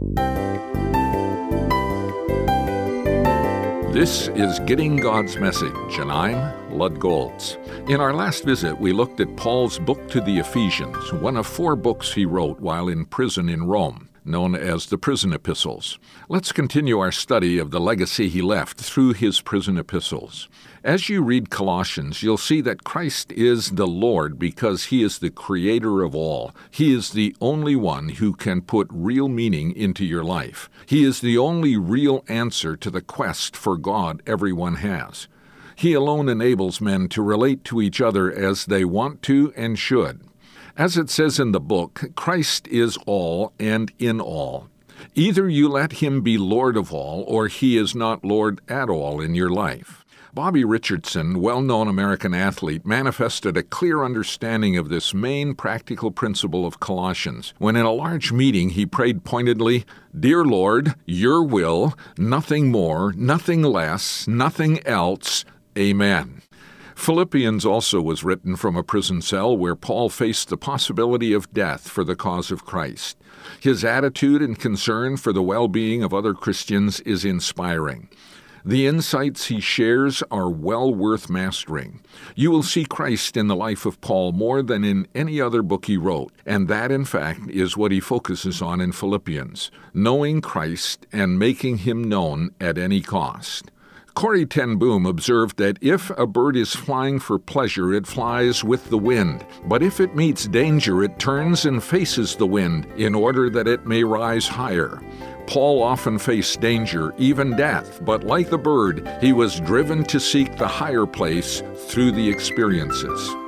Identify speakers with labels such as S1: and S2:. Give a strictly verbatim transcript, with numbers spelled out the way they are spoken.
S1: This is Getting God's Message, and I'm Lud Goltz. In our last visit, we looked at Paul's book to the Ephesians, one of four books he wrote while in prison in Rome, known as the Prison Epistles. Let's continue our study of the legacy he left through his prison epistles. As you read Colossians, you'll see that Christ is the Lord because he is the creator of all. He is the only one who can put real meaning into your life. He is the only real answer to the quest for God everyone has. He alone enables men to relate to each other as they want to and should. As it says in the book, Christ is all and in all. Either you let him be Lord of all, or he is not Lord at all in your life. Bobby Richardson, well-known American athlete, manifested a clear understanding of this main practical principle of Colossians when in a large meeting he prayed pointedly, "Dear Lord, your will, nothing more, nothing less, nothing else. Amen." Philippians also was written from a prison cell where Paul faced the possibility of death for the cause of Christ. His attitude and concern for the well-being of other Christians is inspiring. The insights he shares are well worth mastering. You will see Christ in the life of Paul more than in any other book he wrote, and that, in fact, is what he focuses on in Philippians, knowing Christ and making him known at any cost. Corrie ten Boom observed that if a bird is flying for pleasure, it flies with the wind. But if it meets danger, it turns and faces the wind in order that it may rise higher. Paul often faced danger, even death, but like the bird, he was driven to seek the higher place through the experiences.